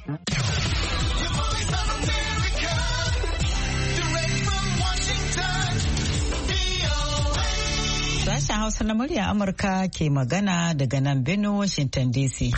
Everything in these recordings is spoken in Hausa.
Sashen Hausa na murya Amurka ke magana daga nan Benue, Washington DC.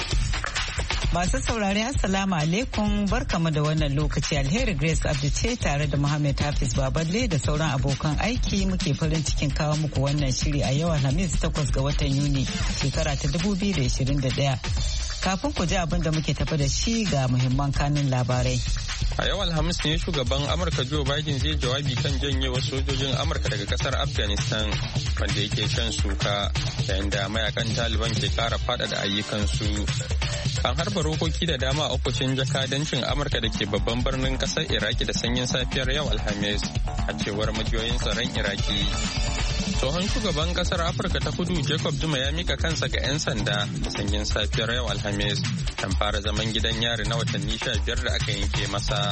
Masu saurari Assalamu alaikum, barkamu da wannan lokaci. Alheri Grace Abdi ce tare da Muhammad Hafiz Baballe da sauran abokan aiki muke farin cikin kawo muku wannan shiri a yau Alhamis 8 ga watan Yuni shekara ta 2021. Kafin ku ji abin da muke tafi da shi ga muhimman kanun labarai. A yau Alhamis ne shugaban Amurka Joe Biden zai jawabi kan janyewar sojojin Amurka daga kasar Afghanistan wanda yake shan suka yayin da mayakan Taliban ke kara faɗaɗa ayyukansu. An harba rokoki da dama a ofishin jakadancin Amurka da ke babban birnin kasar Iraki da sanyin safiyar yau Alhamis a cewar majiyoyin tsaron Iraki. Tsohon shugaban kasar Afirka ta Kudu Jacob Zuma ya mika kansa ga 'yan sanda da sanyin safiyar yau Alhamis kan fara zaman gidan yari na watanni 15 da aka yanke masa.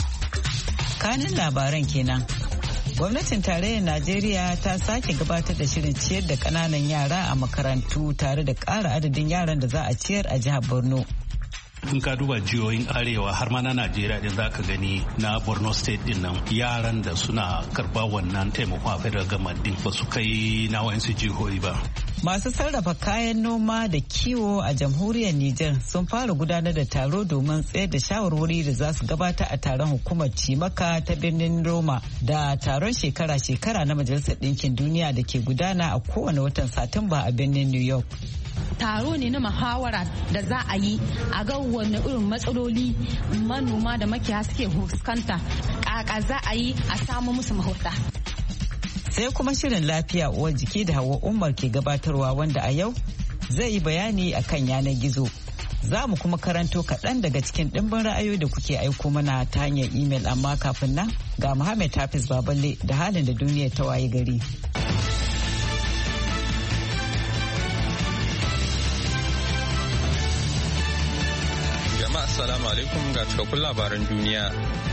Kanin labaran kenan. Gwamnatin tarayyar Najeriya ta sake gabatar da shirin ciyar da ƙananan yara a makarantu tare da ƙara adadin yaran da za a ciyar a jihar Borno. In ka duba jihohin arewa har ma na Najeriya din za ka gani na Borno State din nan yaran da suna karba wannan taimakon a federal government din ba su kai na wayansu jihohi ba. Masu sarrafa kayan noma da kiwo a jamhuriyar Nijar sun fara gudanar da taro domin tsayar da shawarwari da za su gabata a taron hukumar cimaka ta birnin Roma da taron shekara-shekara na Majalisar Ɗinkin Duniya da ke gudana a kowane watan Satumba a birnin New York. Taro ne na muhawara da za a yi a ga wani irin matsaloli manoma da makiyaya suke fuskanta, kaka za a yi a samu musu mahuta. Sai kuma shirin lafiya uwar jiki da Hauwa Umar ke gabatarwa wanda a yau zai yi bayani akan yanar gizo. Za mu kuma karanto kaɗan daga cikin ɗimbin ra'ayoyi da kuke aiko mana ta hanyar imel, amma kafin nan ga Muhammad Hafiz Baballe da halin da duniya ta waye gari. Assalamu alaikum ga cikakkun labaran duniya.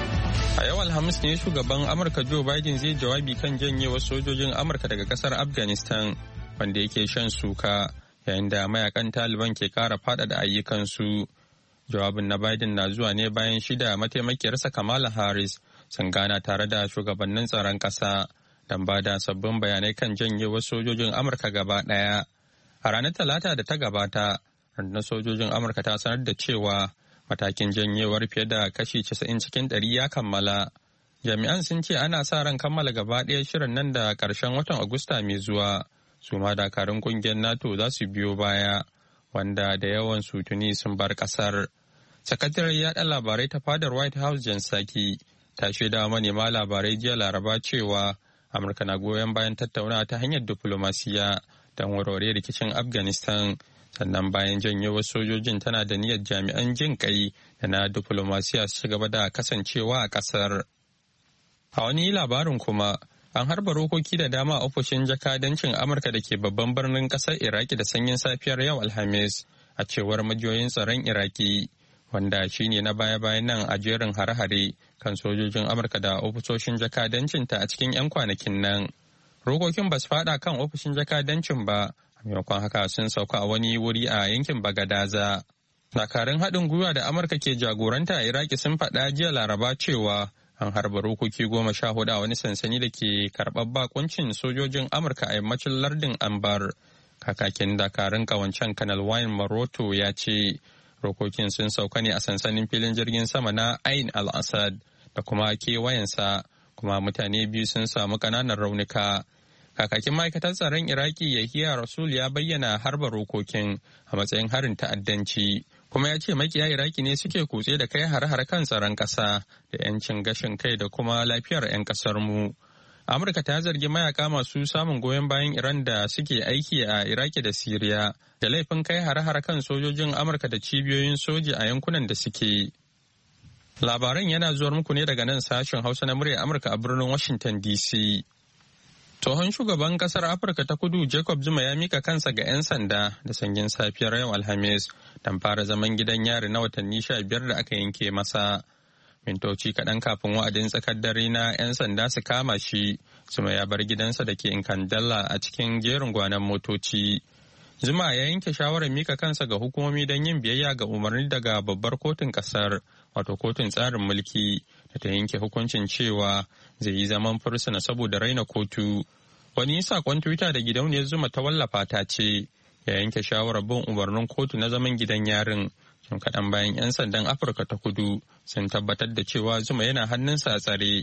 A yau Alhamis ne shugaban Amurka Joe Biden zai jawabi kan janyewar sojojin Amurka daga kasar Afghanistan wanda yake shan suka yayin da mayakan Taliban ke kara faɗaɗa ayyukansu. Jawabin na Biden na zuwa ne bayan shida mataimakiyarsa Kamala Harris sun gana tare da shugabannin tsaron ƙasa don ba da sabbin bayanai kan janyewar sojojin Amurka gaba ɗaya. A ranar Talata da ta gabata, rundunar sojojin Amurka ta sanar da cewa matakin janyewar fiye da kashi 90 cikin 100 ya kammala. Jami'an sun ce ana sa ran kammala gaba ɗaya shirin nan da ƙarshen watan Agusta mai zuwa. Su ma dakarun ƙungiyar NATO za su biyo baya, wanda da yawan su tuni sun bar ƙasar. Sakatariyar yaɗa labarai ta fadar White House Jen Psaki ta shaida manema labarai jiya Laraba cewa Amurka na goyon bayan tattaunawa ta hanyar diflomasiya don warware rikicin Afghanistan. Sannan bayan janyewar sojojin tana da niyyar jami'an jin kai da na diflomasiya su ci gaba da kasancewa a kasar. A wani labarin kuma, an harba rokoki da dama a ofishin jakadancin Amurka da ke babban birnin kasar Iraki da sanyin safiyar yau Alhamis, a cewar majiyoyin tsaron Iraki, wanda shine na baya-bayan nan a jerin hare-hare kan sojojin Amurka da ofisoshin jakadancinta a cikin 'yan kwanakin nan. Rokokin ba su fada kan ofishin jakadancin ba, maimakon haka sun sauka a wani wuri a yankin Bagadaza. Dakarun haɗin gwiwa da Amurka ke jagoranta a Iraki sun faɗa jiya Laraba cewa an harba rokoki 14 a wani sansani da ke karɓar bakuncin sojojin Amurka a yammacin lardin Anbar. Kakakin dakarun kawancen Kanal Wayne Maroto ya ce rokokin sun sauka ne a sansanin filin jirgin sama na Ain al-Assad da kuma kewayensa, kuma mutane biyu sun samu ƙananan raunuka. Kakakin ma'aikatar tsaron Iraki Yahiya Rasul ya bayyana harba rokokin a matsayin harin ta'addanci, kuma ya ce makiya Iraki ne suke kutse da kai har-har kan tsaron ƙasa da 'yancin gashin kai da kuma lafiyar 'yan ƙasar mu. Amurka ta zargi mayaka masu samun goyon bayan Iran da suke aiki a Iraki da Siriya da laifin kai har-har kan sojojin Amurka da cibiyoyin soji a yankunan da suke. Labaran yana zuwar muku ne daga nan sashen Hausa na murya Amurka a birnin Washington DC. Tsohon shugaban kasar Afirka ta Kudu Jacob Zuma ya mika kansa ga 'yan sanda da sanyin safiyar yau Alhamis don fara zaman gidan yari na watanni 15 da aka yanke masa. Mintoci kaɗan kafin wa'adin tsakar dare na 'yan sanda su kama shi, Zuma ya bar gidansa da ke Nkandala a cikin jerin gwanon motoci. Zuma ya yanke shawarar mika kansa ga hukumomi don yin biyayya ga umarni daga babbar kotun kasar, wato kotun tsarin mulki, da ta yanke hukuncin cewa zai yi zaman fursuna saboda raina kotu. Wani sakon Twitter da gidauniyar Zuma ta wallafa ta ce ya yanke shawarar bin umarnin kotu na zaman gidan yarin. Jim kaɗan bayan 'yan sandan Afirka ta Kudu sun tabbatar da cewa Zuma yana hannunsa a tsare.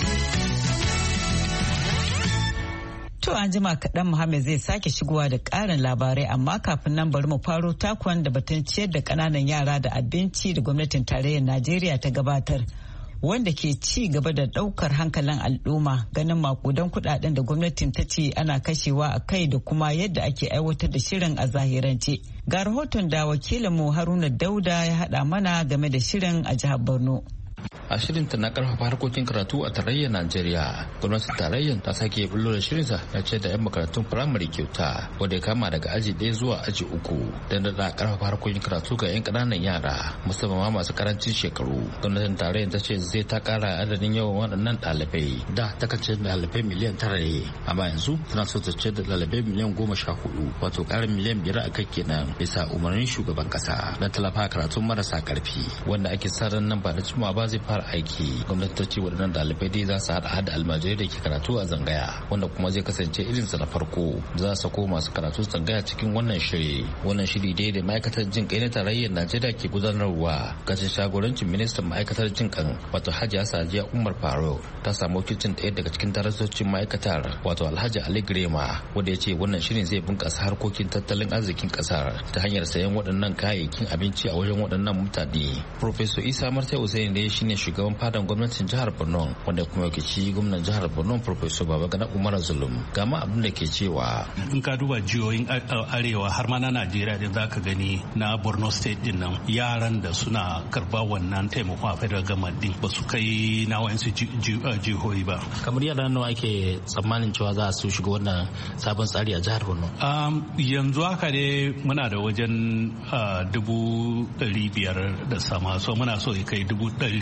To an jima kaɗan Muhammad zai sake shigowa da ƙarin labarai, amma kafin nan bari mu faro takon da batun ciyar da ƙananan yara da abinci da gwamnatin tarayyar Najeriya ta gabatar, wanda ke ci gaba da ɗaukar hankalin al'umma ganin makudan kuɗaɗen da gwamnatin ta ce ana kashewa a kai da kuma yadda ake aiwatar da shirin a zahirance. Ga rahoton da wakilinmu Haruna Dauda ya haɗa mana game da shirin a jihar Borno. A shirinta na karfafa harkokin karatu a tarayyar Najeriya, gwamnatin tarayyar ta sake bullo da shirinsa na ce da 'yan makarantun firamare kyauta, wanda ya kama daga aji 1 zuwa aji 3 don da karfafa harkokin karatu ga 'yan ƙananan yara musamman ma masu karancin shekaru. Gwamnatin tarayyar ta ce zai ta kara adadin yawan waɗannan ɗalibai, da ta kace ɗalibai miliyan 9 ne, amma yanzu tana so ta ce da ɗalibai miliyan 14, wato ƙarin miliyan 5 a kai kenan bisa umarnin shugaban ƙasa na tallafa karatun marasa ƙarfi, wanda ake sa ran nan ba da jimawa ba zai fara aiki. Gwamnati ta ce waɗannan ɗalibai dai za su haɗa almajirai da ke karatu a zangaya, wanda kuma zai kasance irinsa na farko. Za su sako masu karatu zangaya cikin wannan shiri. Wannan shiri dai da ma'aikatar jin kai na tarayyar Najeriya ke gudanarwa kashin shagorancin ministan ma'aikatar jin kan, wato Hajiya Sadiya Umar Faruk, ta samu wakilcin ɗaya daga cikin darasocin ma'aikatar, wato Alhaji Ali Grema, wanda ya ce wannan shirin zai bunƙasa harkokin tattalin arzikin ƙasar ta hanyar sayan waɗannan kayayyakin abinci a wajen waɗannan mutane. Professor Isa Martai Hussein dai shine shugaban fadan gwamnatin jihar Borno, wanda kuma wakilci gwamnan jihar Borno Professor Babagana Umar Zulum. Ga ma abin da ke cewa in ka duba jihohin arewa har ma na Najeriya din zaka gani na Borno state din nan yaran da suna karba wannan taimako a federal government din ba su kai na wayansu jihohi ba. Kamar yara nawa ake tsammanin cewa za su shiga wannan sabon tsari a jihar Borno? Yanzu haka dai muna da wajen 500,000 da sama, so muna so ya kai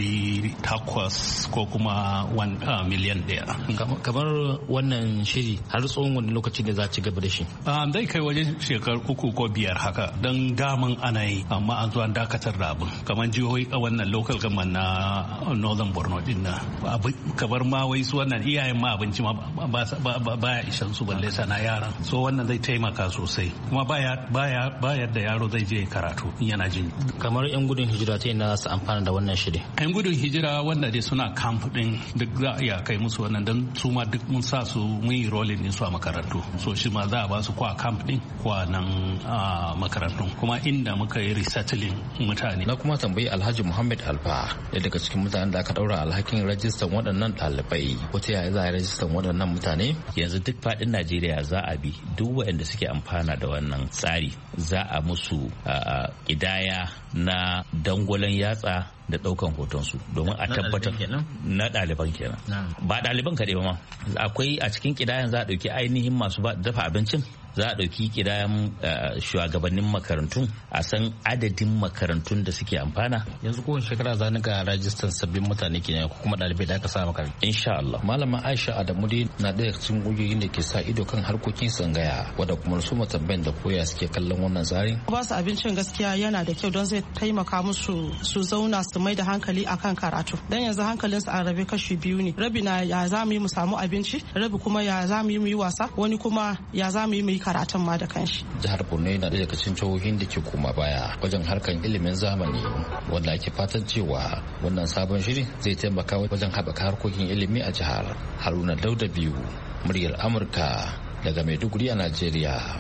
800 ko kuma 1 miliyan ɗaya. Kamar wannan shiri har tsawon wani lokaci da za ci gaba da shi? Zai kai wajen shekaru 3 ko 5 haka, don daman ana yi amma an zo an dakatar da abin. Kamar jihohi a wannan local government na northern Borno din na kamar ma wai su wannan iyayen ma abinci ma baya ishan su balle sana yaran, so wannan zai taimaka sosai kuma baya da yaro zai je karatu yana jin. Kamar 'yan gudun hijira ta yana su amfana da wannan shiri? 'Yan gudun hijira wanda dai suna camp din duk za a iya kai musu wannan, don su ma duk mun sa su mun yi rolling din su a makarantu, so shi ma za a ba su kwa camp din kwa nan makarantu kuma inda muka yi resettling mutane. Na kuma tambayi Alhaji Muhammad Alfa, ɗaya daga cikin mutanen da aka daura alhakin rajistan waɗannan ɗalibai, wata yaya za a rajistan waɗannan mutane? Yanzu duk faɗin Najeriya za a bi duk waɗanda suke amfana da wannan tsari, za a musu ƙidaya na dangwalen yatsa da daukan hotonsu domin a tabbatar na ɗaliban kenan, ba ɗaliban kaɗai ba ma, akwai a cikin ƙidayan za a ɗauki ainihin masu dafa abincin, za a ɗauki ƙidayan shugabannin makarantun, a san adadin makarantun da suke amfana. Yanzu kowace shekara za ni ga rajistan sabbin mutane kenan ko kuma ɗalibai da aka sa makarantu? Insha Allah. Malama Aisha Adamu dai na ɗaya cikin ƙungiyoyin da ke sa ido kan harkokin tsangaya, wadda kuma su tambayan da koya suke kallon wannan tsarin. Ba su abincin gaskiya yana da kyau don zai taimaka musu su zauna su mai da hankali akan karatu. Dan yanzu hankalinsu a rabe kashi biyu ne. Rabi na ya za mu yi mu samu abinci, rabi kuma ya za mu yi mu yi wasa, wani kuma ya za mu yi mu yi karatun ma da kanshi. Jihar Borno yana daga cikin jihohin da ke koma baya wajen harkar ilimin zamani, wanda ake fatan cewa wannan sabon shiri zai taimaka wajen haɓaka harkokin ilimi a jihar. Haruna Dauda biyu, muryar Amurka daga Maiduguri a Najeriya.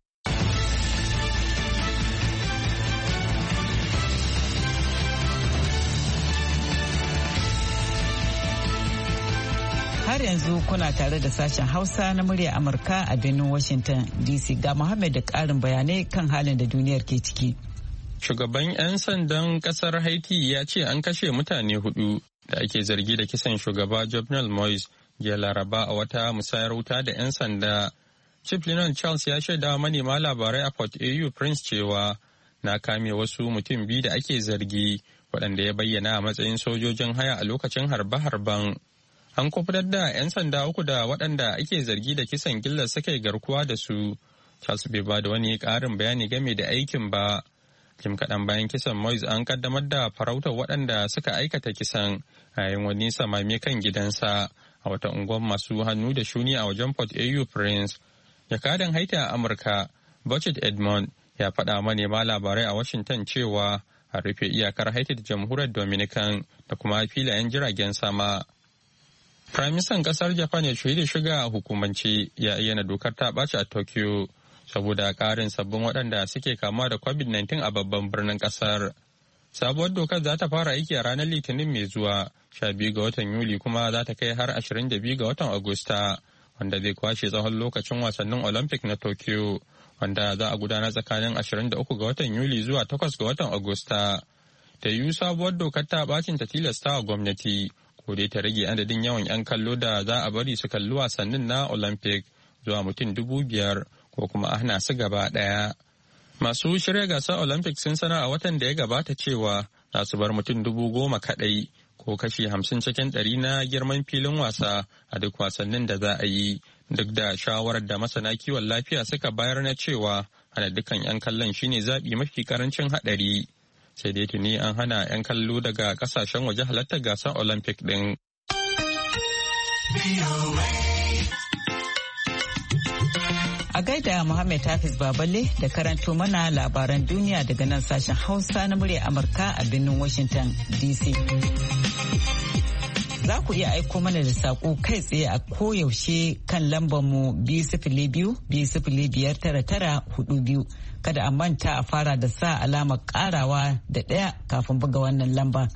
Har yanzu kuna tare da sashen Hausa na murya Amurka a birnin Washington DC. Ga Muhammad da ƙarin bayanai kan halin da duniyar ke ciki. Shugaban 'yan sandan ƙasar Haiti ya ce an kashe mutane 4 da ake zargi da kisan shugaba Jovenel Moise jiya Laraba a wata musayar wuta da 'yan sanda. Chief Lieutenant Charles ya shaida manema labarai a Port-au-Prince cewa na kame wasu mutum 2 da ake zargi, waɗanda ya bayyana a matsayin sojojin haya a lokacin harbe-harben. An kubutar da 'yan sanda 3 da waɗanda ake zargi da kisan gillar suka yi garkuwa da su. Charles bai ba da wani ƙarin bayani game da aikin ba. Jim kaɗan bayan kisan Moise an kaddamar da farautar waɗanda suka aikata kisan a yayin wani samame kan gidansa a wata unguwar masu hannu da shuni a wajen Port-au-Prince. Jakadan Haiti a Amurka, Buchet Edmond, ya faɗa manema labarai a Washington cewa a rufe iyakar Haiti da Jamhuriyar Dominican da kuma filayen jiragen sama. Firaministan ƙasar Japan ya shaida shiga a hukumance ya ayyana dokar ta ɓaci a Tokyo saboda ƙarin sabbin waɗanda suke kamuwa da COVID-19 a babban birnin ƙasar. Sabuwar dokar za ta fara aiki a ranar Litinin mai zuwa 12 ga watan Yuli kuma za ta kai har 22 ga watan Agusta, wanda zai kwashe tsawon lokacin wasannin Olympic na Tokyo, wanda za a gudanar tsakanin 23 ga watan Yuli zuwa 8 ga watan Agusta. Ta yiwu sabuwar dokar ta bacin ta tilasta wa gwamnati, ko dai ta rage adadin yawan 'yan kallo da za a bari su kalli wasannin na Olympic zuwa mutum 5,000 ko kuma a hana su gaba ɗaya. Masu shirya gasar Olympic sun sanar a watan da ya gabata cewa za su bar mutum 10,000 kaɗai ko kashi 50 cikin 100 na girman filin wasa a duk wasannin da za a yi, duk da shawarar da masana kiwon lafiya suka bayar na cewa hana dukkan 'yan kallon shine zaɓi mafi karancin haɗari. Sai dai tuni an hana 'yan kallo daga ƙasashen waje halartar gasar Olympic ɗin. A gaida Muhammad Hafiz Baballe da karanto mana labaran duniya daga nan sashen Hausa na murya Amurka a birnin Washington DC. Za ku iya aiko mana da saƙo kai tsaye a koyaushe kan lambarmu 202-205-9942. Kada a manta a fara da sa alamar ƙarawa da 1 kafin buga wannan lamba.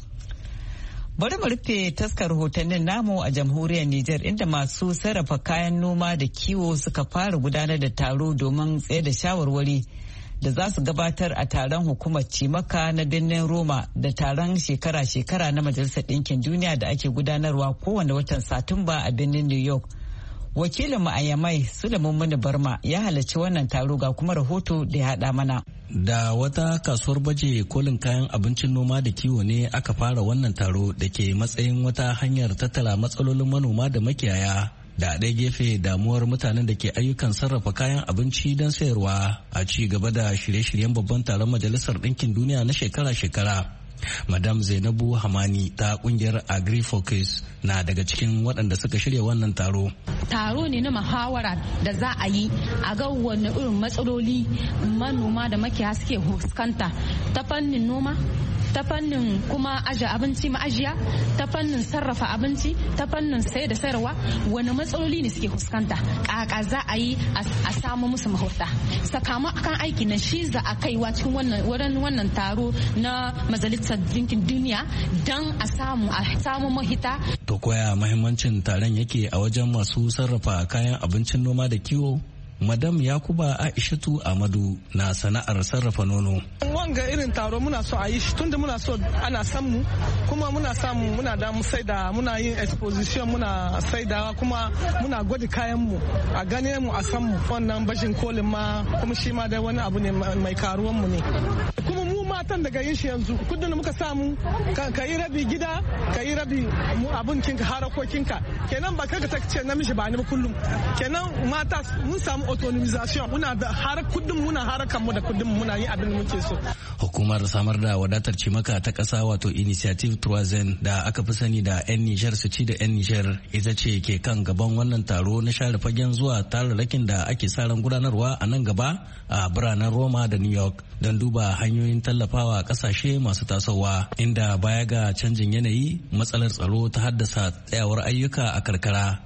Bari mu rufe taskar rahotannin namu a jamhuriyar Nijar inda masu sarrafa kayan noma da kiwo suka fara gudanar da taro domin tsaye da shawarwari da za su gabatar a taron hukumar cimaka na birnin Roma da taron shekara-shekara na Majalisar Ɗinkin Duniya da ake gudanarwa kowane watan Satumba a birnin New York. Wakilin mu a Yamai Sulaiman Muni Barma ya halarci wannan taro ga kuma rahoto da ya haɗa mana. Da wata kasuwar baje kolin kayan abincin noma da kiwo ne aka fara wannan taro da ke matsayin wata hanyar tattara matsalolin manoma da makiyaya da ɗaya gefe damuwar mutanen da ke ayyukan sarrafa kayan abinci don sayarwa a ci gaba da shirye-shiryen babban taron Majalisar Ɗinkin Duniya na shekara-shekara. Madam Zainabu Hamani ta kungiyar AgriFocus na daga cikin waɗanda suka shirya wannan taro. Taro ne na muhawara da za a yi a ga wani irin matsaloli manoma da makiyaya suke fuskanta ta fannin noma, ta fannin kuma aje abinci ma'ajiya, ta fannin sarrafa abinci, ta fannin sayar da sayarwa, wani matsaloli ne suke fuskanta, kaka za a yi a samu musu mahuta. Sakamakon aiki na shi za a kaiwa cikin wannan taro na Majalisar Dinkin Duniya don a samu mahita. To koya mahimmancin taron yake a wajen masu sarrafa kayan abincin noma da kiwo? Madam Yakuba Aishatu Amadu na sana'ar sarrafa nono. Wanga irin taro muna so a yi shi tunda muna so ana samu kuma muna samu muna da mu saida muna yin exposition muna saidawa kuma muna gwada kayan mu a gane mu a san mu wannan bashin kolin ma kuma shi ma dai wani abu ne mai karuwan mu ne. Kuma mu matan daga yin shi yanzu kudin da muka samu ka yi rabi gida ka yi rabi abincinka harakokinka kenan ba kanka ta ce namiji ba ni ba kullum kenan mata mun samu autonomization muna da kudin muna harakan mu da kudin muna yi abin da muke so. Hukumar samar da wadatar cimaka ta ƙasa wato Initiative Troisième da aka fi sani da 'yan Nijar su ci da 'yan Nijar ita ce ke kan gaban wannan taro na share fagen zuwa tararrakin da ake sa ran gudanarwa a nan gaba a biranen Roma da New York don duba hanyoyin tallafawa kasashe masu tasowa inda baya ga canjin yanayi matsalar tsaro ta haddasa tsayawar ayyuka a karkara.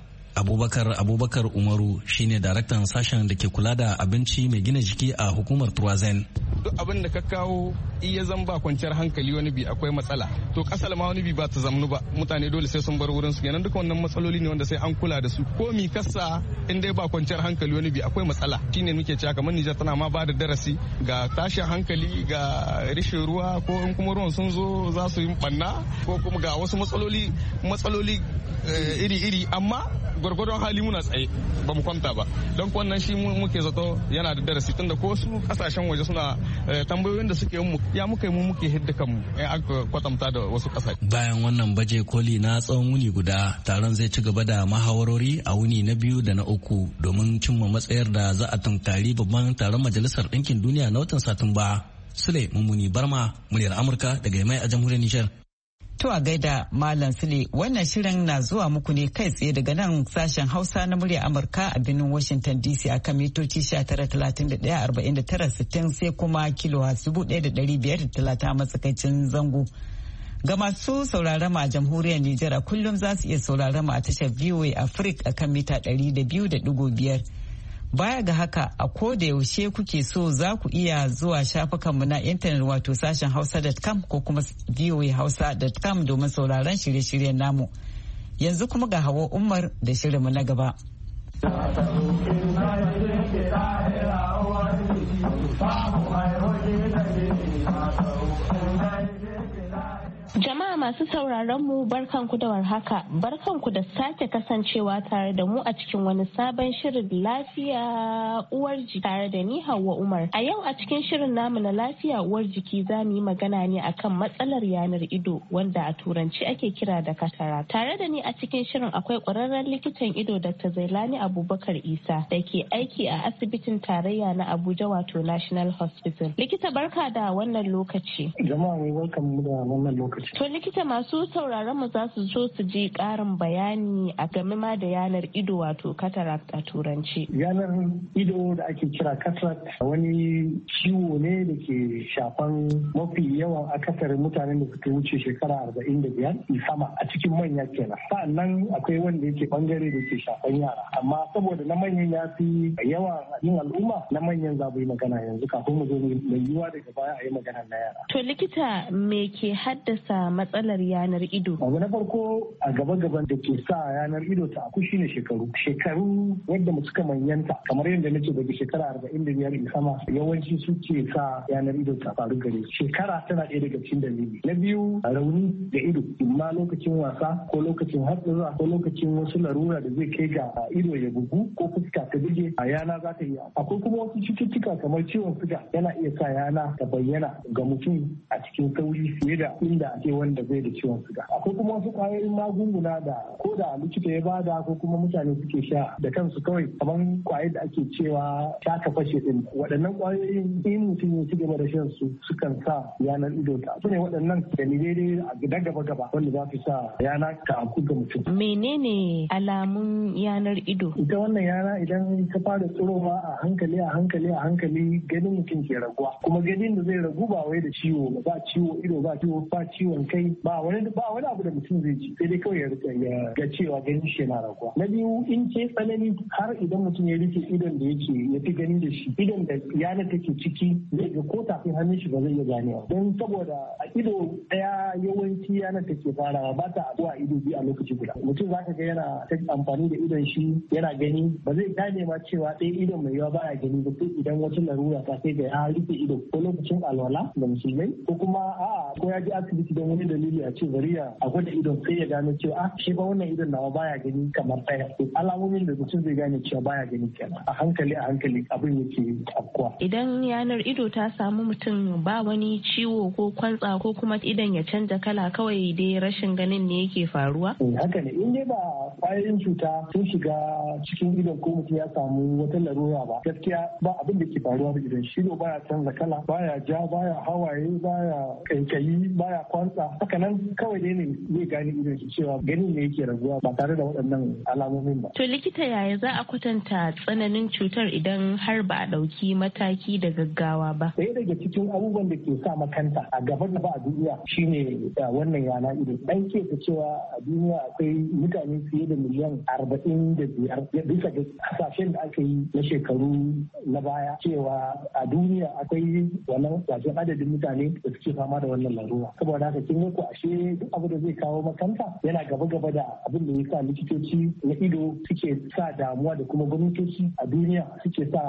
Abubakar Umaru shine daraktan sashen da ke kula da abinci mai gina jiki a hukumar Troisième. Duk abin da ka kawo iya zan ba kwanciyar hankali wani bi akwai matsala to kasar ma wani bi ba ta zamnu ba mutane dole sai sun bar wurin su kenan duka wannan matsaloli ne wanda sai an kula da su ko mi kasa in dai ba kwanciyar hankali wani bi akwai matsala shine muke cewa kamar Nijar tana ma ba da darasi ga tashin hankali ga rishin ruwa ko in kuma ruwan sun zo za su yi banna ko kuma ga wasu matsaloli iri-iri amma gwargwadon hali muna tsaye ba mu kwanta ba don wannan shi muke zato yana da darasi tunda ko su kasashen waje suna tambayoyin da suke mu ya muka yi mu muke hidda kanmu in aka kwatanta da wasu kasashe. Bayan wannan baje koli na tsawon wuni guda taron zai ci gaba da mahawarori a wuni na 2 da na 3 domin cimma matsayar da za a tunkari babban taron majalisar ɗinkin duniya na watan Satumba. Sule Mummuni Barma, muryar Amurka daga Yamai a jamhuriyar Nijar. To a gaida Malam Sule, wannan shirin na zuwa muku ne kai tsaye daga nan sashen Hausa na muryar Amurka a birnin Washington DC a kan mitoci 19,31,49,60 sai kuma kilohertz 1,530 a matsakaicin zango. Ga masu sauraron mu a jamhuriyar Nijar a kullum za su iya sauraron mu a tashar VOA Africa a kan mita 200.5. Baya ga haka a koda yaushe kuke so za ku iya zuwa shafukanmu na intanet wato sashen hausa.com ko kuma voahausa.com domin sauraron shirye-shiryen namu. Yanzu kuma ga Hawa Umar da shirinmu na gaba. Jama'a masu sauraron mu barkanku da warhaka, barkanku da sake kasancewa tare da mu a cikin wani sabon shirin lafiya uwar jiki tare da ni Hauwa Umar. A yau a cikin shirin namu na lafiya uwar jiki za mu yi magana ne akan matsalar yanar ido wanda a turanci ake kira da cataract. Tare da ni a cikin shirin akwai ƙwararren likitan ido Dr. Zailani Abubakar Isa da ke aiki a asibitin tarayya na Abuja wato National Hospital. Likita barka da wannan lokaci. Jama'a mai barkanmu da wannan lokaci. To likita masu sauraron mu za su so su ji ƙarin bayani a game ma da yanar ido wato cataract a turanci. Yanar ido da ake kira cataract wani ciwo ne da ke shafan mafi yawan akasarin mutanen da suka wuce shekara 45 sama a cikin manya kenan. Sa'annan akwai wanda yake bangare da ke shafan yara amma saboda na manyan ya fi yawa yin al'umma na manyan za mu yi magana yanzu kafin mu zo mai yiwuwa daga baya a yi magana na yara. To likita me ke haddasa matsalar yanar ido? Abu na farko a gaba-gaban da ke sa yanar ido ta aku shine shekaru. Shekaru wanda suka manyanta kamar yadda nace daga shekara 45 in sama yawanci suke sa yanar ido ta faru gare su. Shekara tana ɗaya daga cikin dalili. Na biyu rauni da ido imma lokacin wasa ko lokacin hatsura ko lokacin wasu larura da zai kai ga ido ya bugu ko fuska ta buge a yana za ta iya. Akwai kuma wasu cututtuka kamar ciwon suga yana iya sa yana ta bayyana ga mutum a cikin sauri fiye da inda ake wanda zai da ciwon suga. Akwai kuma wasu kwayoyin magunguna da ko da likita ya bada ko kuma mutane suke sha da kansu kawai kamar kwayar da ake cewa ta fashe din. Waɗannan kwayoyin in mutum ya ci gaba da shan su sukan sa yanar ido ta. Su ne waɗannan dalilai da gaba-gaba wanda za su sa yana ta aku ga mutum. Menene alamun yanar ido? Ita wannan yana idan ta fara tsirowa a hankali ganin mutum ke raguwa. Kuma ganin da zai ragu ba wai da ciwo ba ciwo ido ba ciwon kai ba wani abu da mutum zai ci sai dai kawai ya ga cewa ganin shi yana raguwa. Na biyu in ce tsanani har idan mutum ya rike idon da ya fi gani da shi idon da yana take ciki zai ga ko tafin hannun shi ba zai iya ganewa don saboda a ido daya yawanci yana take farawa ba ta abuwa ido biyu a lokaci guda. Mutum za ka ga yana ta amfani da idon shi yana gani ba zai gane ma cewa ɗaya idon mai yawa baya gani ba sai idan wata larura ta sai ga ya rike ido ko lokacin alwala da musulmai ko kuma ko ya je asibiti don wani dalili a ce bari a gwada idon sai ya gano cewa shi ba wannan idon nawa baya gani kamar ɗaya. Alamomin da mutum zai gane cewa baya gani kenan a hankali abin yake afkuwa. Idan yanar ido ta samu mutum ba wani ciwo ko kwantsa ko kuma idon ya canza kala kawai dai rashin ganin ne yake faruwa? Haka ne in dai ba kwayoyin cuta sun shiga cikin idon ko mutum ya samu wata larura ba gaskiya ba abin da ke faruwa da idon shi baya canza kala baya ja baya hawaye baya kaikayi baya kwantsa haka nan kawai dai ne zai gane idon shi cewa ganin ne yake raguwa ba tare da waɗannan alamomin ba. To likita yaya za a kwatanta tsananin cutar idan har ba a ɗauki mataki da gaggawa ba? Ɗaya daga cikin abubuwan da ke sa makanta a gaba da ba a duniya shine wannan yana ido. Ɗan ke ta cewa a duniya akwai mutane fiye da miliyan 45 bisa ga hasashen da aka yi na shekaru na baya cewa a duniya akwai wannan wajen adadin mutane da suke fama da wannan larura. Saboda haka kin ko ashe duk abu da zai kawo makanta yana gaba da abin da ya sa likitoci na ido suke sa damuwa da kuma gwamnatoci a duniya suke sa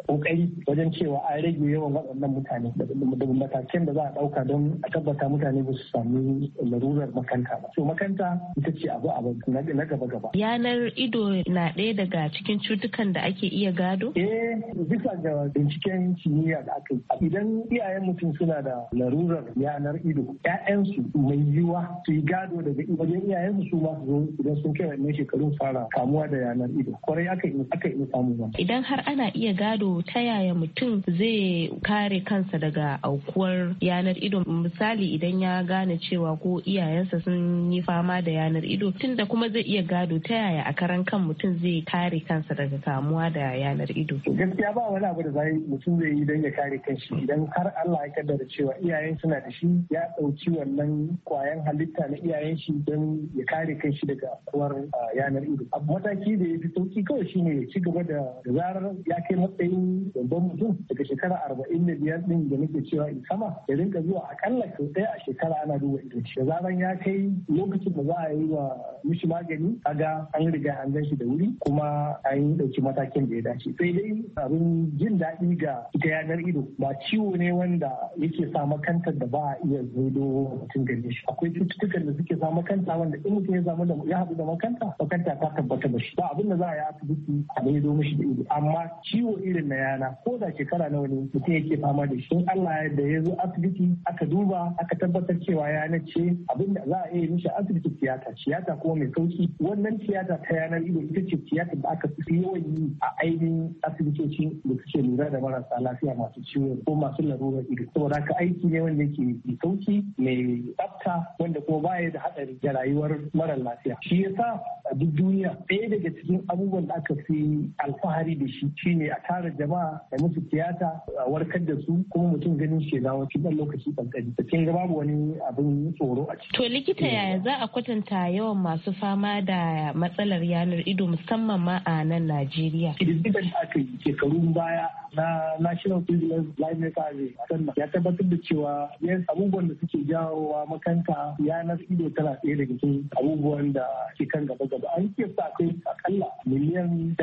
kokari wajen cewa an rage yawan waɗannan mutane da matakan da za a ɗauka don a tabbata mutane ba su sami larurar makanta ba. So makanta ita ce abu na gaba. Yanar ido na ɗaya daga cikin cutukan da ake iya gado? Bisa ga binciken kimiyya da aka yi. Idan iyayen mutum suna da larurar yanar ido, 'ya'yansu mai yiwuwa su yi gado daga wajen iyayensu su ma su zo idan sun kai wannan shekarun fara kamuwa da yanar ido. Kwarai aka yi samu ba. Idan har ana iya gado, ta yaya mutum zai kare kansa daga aukuwar yanar ido? Misali idan ya gane cewa ko iyayensa sun yi fama da yanar ido, tunda kuma zai iya gado, ta yaya a karan kan mutum zai kare kansa daga kamuwa da yanar ido? Gaskiya ba wani abu da mutum zai yi don ya kare kanshi idan har Allah ya kaddara cewa iyayen suna da shi, ya ɗauki wannan kwayan halitta na iyayen shi don ya kare kanshi daga aukuwar yanar ido. Mataki da ya fi sauki kawai shine ya ci gaba da zarar ya kai matsayin babban mutum daga shekara 45 din da nake cewa in sama, ya rinka zuwa akalla sau ɗaya a shekara ana duba ido. Da zaran ya kai lokacin da za a yi wa mishi magani, kaga an riga an gan shi da wuri kuma an ɗauki matakin da ya dace. Sai dai abin jin daɗi ga ita yanar ido ba ciwo ne wanda yake sa makantar da ba a iya zaido mutum gare shi. Akwai cututtukan da suke sa makanta wanda in mutum ya haɗu da makanta ta tabbata da shi. Ba abin da za a yi asibiti a zaido mishi da ido. Amma ciwo irin na yana ko da shekara nawa ne mutum yake fama da shi, in Allah ya zo asibiti aka duba aka tabbatar cewa yana ce abin da za a iya mishi asibiti tiyata kuma mai sauki. Wannan tiyata ta yanar ido ita ce tiyata da aka fi yawan yi a ainihin asibitoci da suke lura da marasa lafiya masu ciwo ko masu larurar ido. Saboda haka aiki ne wanda yake mai sauki, mai tsafta, wanda kuma baya da haɗari ga rayuwar mara lafiya. Shi yasa a duk duniya ɗaya daga cikin abubuwan da aka fi alfahari da shi shine a tara jama'a da musu tiyata a warkar da su kuma mutum ganin shi dawo cikin ɗan lokaci kankani. Da kin ga babu wani abin tsoro a ciki. To likita, yaya za a kwatanta yawan masu fama da matsalar yanar ido musamman ma a nan Najeriya? Ƙididdigar da aka yi shekarun baya na National Children's Blindness Survey a sannan ya tabbatar da cewa abubuwan da suke jawowa makanta yanar ido tana ɗaya daga cikin abubuwan da ke kan gaba. An kiyasta akwai akalla miliyan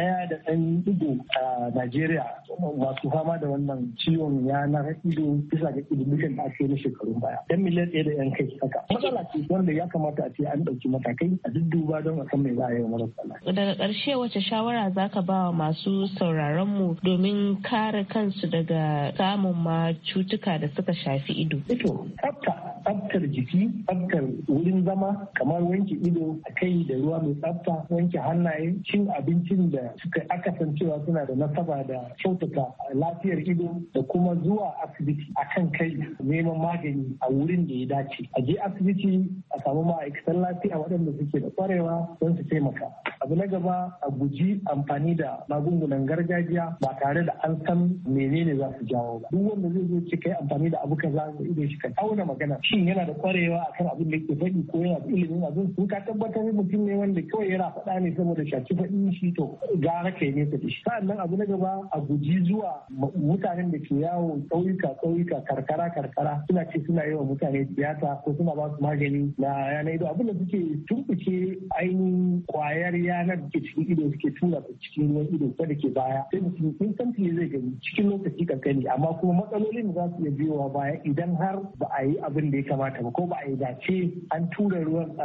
1.1 a Najeriya masu fama da wannan ciwon yanar ido bisa ga ƙididdigan da aka yi na shekarun baya. 1 miliyan 1 kai haka. Matsala ce wanda ya kamata a ce an ɗauki matakai a dudduba don a san mai za a yi wa marasa lafiya. Daga ƙarshe wace shawara za ka ba wa masu sauraron mu domin kare kansu daga samun ma cutuka da suka shafi ido? Ito, tsaftar jiki, tsaftar wurin zama, kamar wanke ido a kai da ruwa mai tsafta, wanke hannaye, cin abincin da aka san cewa suna da nasaba da kyautata lafiyar ido, da kuma zuwa asibiti akan kai neman magani a wurin da ya dace. A je asibiti a samu ma'aikatan lafiya waɗanda suke da kwarewa don su taimaka. Abu na gaba, a guji amfani da magungunan gargajiya ba tare da an san menene za su jawo ba. Duk wanda zai zo ce kai amfani da abu kaza da ido shi ka auna magana shin yana da kwarewa akan abin da yake faɗi ko yana da ilimin abin. Sun ka tabbatar mutum ne wanda kawai yana faɗa ne saboda shaci faɗin shi, to gara kai nesa da shi. Sa'annan abu na gaba, a guji zuwa mutanen da ke yawo ƙauyuka karkara suna ce suna yi wa mutane tiyata ko suna ba su magani na yanar ido. Abin da suke tumɓuke ainihin kwayar yanar da ke cikin ido suke tura ta cikin ruwan ido ko da ke baya, sai mutum instantly zai gani cikin lokaci kankani. Amma kuma matsalolin da za su iya biyowa baya idan har ba a yi abin da ya kamata ba ko ba a yi dace an tura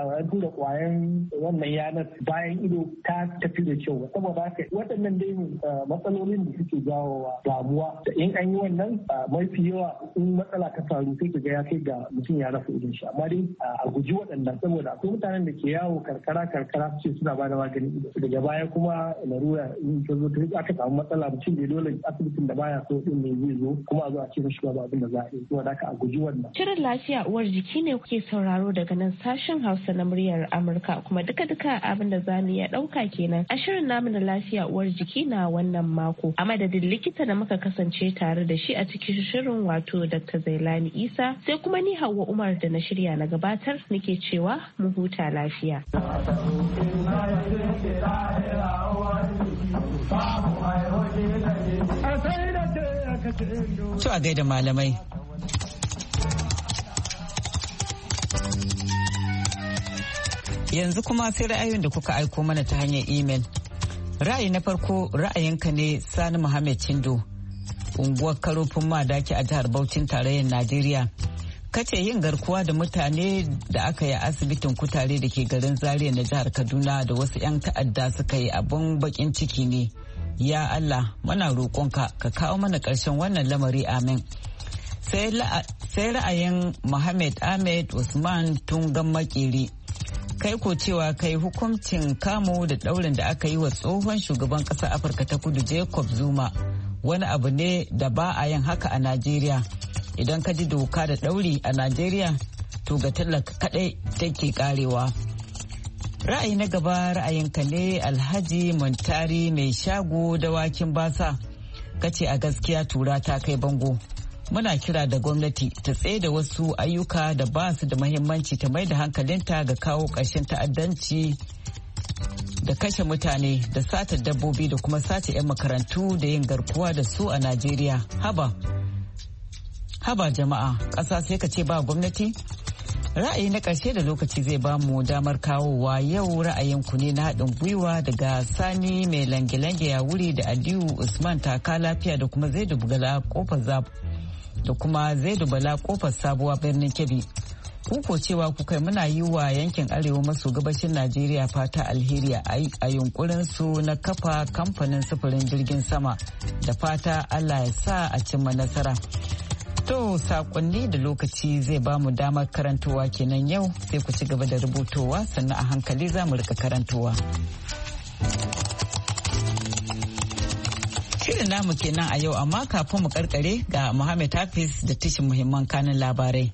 kwayan wannan yanar bayan ido ta tafi da kyau ba. Saboda haka waɗannan dai matsalolin da suke jawowa damuwa, da in an yi wannan mafi yawa in matsala ta faru sai ka ga ya kai ga mutum ya rasa idon shi. Amma dai a guji waɗannan, saboda akwai mutanen da ke yawo karkara ce suna ba da maganin ido, daga baya kuma larura in ta zo aka samu matsala mutum bai dole asibitin da baya so din ne zai zo kuma a zo a ce mishi ba abin da za a yi. Saboda haka a guji wannan. Shirin lafiya uwar jiki ne kuke sauraro daga nan sashen Hausa na muryar Amurka, kuma duka abin da za mu iya ɗauka kenan a shirin namu na lafiya uwar jiki na wannan mako. A madadin likita da muka kasance tare da shi a cikin shirin, wato Dr. Zailani Isa, sai kuma ni Hauwa Umar da na shirya na gabatar nake cewa mu huta lafiya. To a gaida malamai. Yanzu kuma sai ra'ayoyin da kuka aiko mana ta hanyar imel. Ra'ayi na farko ra'ayinka ne Sani Muhammad Chindo unguwar Karofin Madaki a jihar Bauchin tarayyar Najeriya. Kace yin garkuwa da mutane da aka yi a asibitin kutare da ke garin Zaria na jihar Kaduna da wasu 'yan ta'adda suka yi abin bakin ciki ne. Ya Allah, muna roƙonka ka kawo mana ƙarshen wannan lamari, amin. Sai ra'ayin Muhammad Ahmed Usman Tungan Makeri. Kai ko cewa kai hukuncin kamo da ɗaurin da aka yi wa tsohon shugaban ƙasar Afirka ta Kudu Jacob Zuma wani abu ne da ba a yin haka a Najeriya. Idan ka ji doka da ɗauri a Najeriya, to ga talaka kaɗai take karewa. Ra'ayi na gaba ra'ayinka ne Alhaji Muntari mai shago dawakin basa. Kace a gaskiya tura ta kai bango. Muna kira da gwamnati ta tsaye da wasu ayyuka da ba su da mahimmanci ta mai da hankalinta ga kawo ƙarshen ta'addanci da kashe mutane da sata dabbobi da kuma sace 'yan makarantu da yin garkuwa da su a Najeriya. Haba jama'a, ƙasa sai ka ce ba gwamnati? Ra'ayi na ƙarshe da lokaci zai ba mu damar kawowa yau ra'ayinku ne na haɗin gwiwa daga Sani mai lange-lange ya wuri da Aliyu Usman taka lafiya da kuma Zaidu Bala kofar sabuwa birnin Kebbi. Kuko cewa kukai muna yi wa yankin arewa maso gabashin Najeriya fata alheri a yunkurin su na kafa kamfanin sufurin jirgin sama da fata Allah ya sa a cimma nasara. To sakonni da lokaci zai ba mu damar karantowa kenan yau, sai ku ci gaba da rubutowa sannan a hankali za mu rika karantowa. Shirin namu kenan a yau, amma kafin mu karkare ga Muhammad Hafiz da tishin muhimman kanin labarai.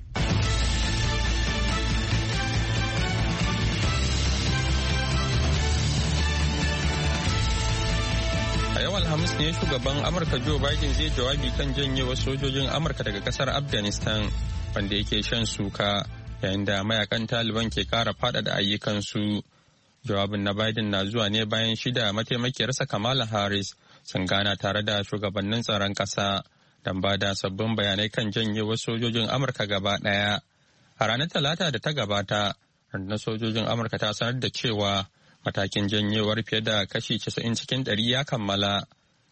Alhamis ne shugaban Amurka Joe Biden zai jawabi kan janyewar sojojin Amurka daga kasar Afghanistan wanda yake shan suka yayin da mayakan Taliban ke kara faɗaɗa ayyukansu. Jawabin na Biden na zuwa ne bayan shida mataimakiyarsa Kamala Harris sun gana tare da shugabannin tsaron ƙasa don ba da sabbin bayanai kan janyewar sojojin Amurka gaba ɗaya. A ranar Talata da ta gabata, rundunar sojojin Amurka ta sanar da cewa matakin janyewar fiye da kashi 90 cikin 100 ya kammala.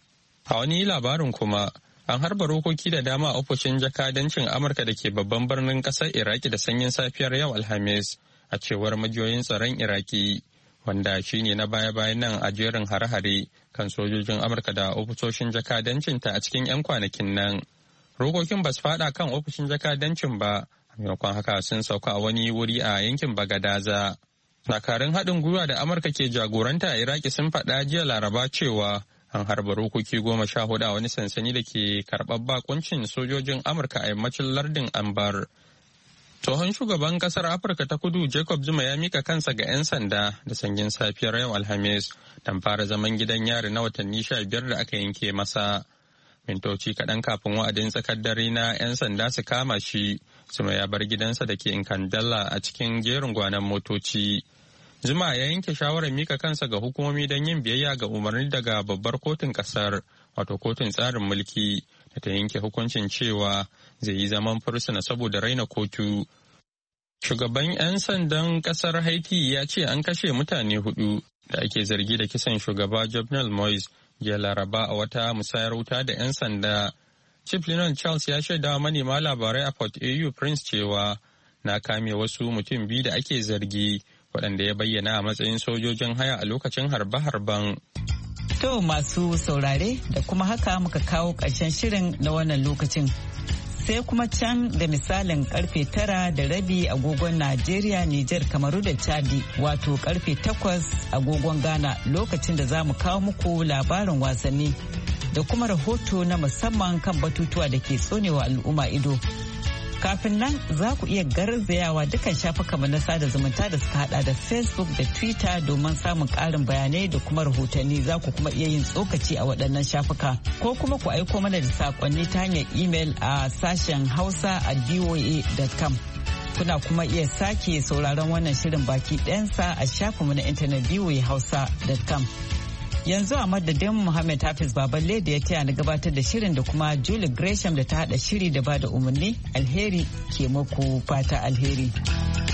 A wani labarin kuma, an harba rokoki da dama a ofishin jakadancin Amurka da ke babban birnin ƙasar Iraki da sanyin safiyar yau Alhamis, a cewar majiyoyin tsaron Iraki, wanda shine na baya-bayan nan a jerin hare-hare kan sojojin Amurka da ofisoshin jakadancinta a cikin 'yan kwanakin nan. Rokokin ba su faɗa kan ofishin jakadancin ba, a maimakon haka sun sauka a wani wuri a yankin Bagadaza. Dakarun haɗin gwiwa da Amurka ke jagoranta a Iraki sun faɗa jiya Laraba cewa an harba rokoki 14 a wani sansani da ke karɓar bakuncin sojojin Amurka a yammacin lardin Anbar. Tsohon shugaban ƙasar Afirka ta Kudu Jacob Zuma ya mika kansa ga 'yan sanda da sanyin safiyar yau Alhamis don fara zaman gidan yari na watanni 15 da aka yanke masa. Mintoci kaɗan kafin wa'adin tsakar dare na 'yan sanda su kama shi, Zuma ya bar gidansa da ke Nkandala a cikin jerin gwanon motoci. Zuma ya yanke shawarar mika kansa ga hukumomi don yin biyayya ga umarni daga babbar kotun kasar, wato kotun tsarin mulki, da ta yanke hukuncin cewa zai yi zaman fursuna saboda raina kotu. Shugaban 'yan sandan kasar Haiti ya ce an kashe mutane 4 da ake zargi da kisan shugaba Jovenel Moise jiya Laraba a wata musayar wuta da 'yan sanda. Chief Lieutenant Charles ya shaida manema labarai a Port-au Prince cewa na kame wasu mutum 2 da ake zargi, waɗanda ya bayyana a matsayin sojojin haya a lokacin harbe-harben. To masu saurare, da kuma haka muka kawo ƙarshen shirin na wannan lokacin. Sai kuma can da misalin karfe 9:30 agogon Najeriya, Nijar, Kamaru da Chadi, wato karfe 8 agogon Ghana, lokacin da za mu kawo muku labarin wasanni da kuma rahoto na musamman kan batutuwa da ke tsonewa al'umma ido. Kafin nan za ku iya garzayawa dukkan shafukanmu na sada zumunta da suka hada da Facebook da Twitter domin samun ƙarin bayanai da kuma rahotanni. Za ku kuma iya yin tsokaci a waɗannan shafuka ko kuma ku aiko mana da saƙonni ta hanyar email a sashen hausa@voa.com. Kuna kuma iya sake sauraron wannan shirin baki ɗayansa a shafinmu na intanet voahausa.com. Yanzu a madadin Muhammad Hafiz Baballe da ya taya na gabatar da shirin da kuma Julie Gresham da ta hada shiri da bada umarni, alheri ke muku fata alheri.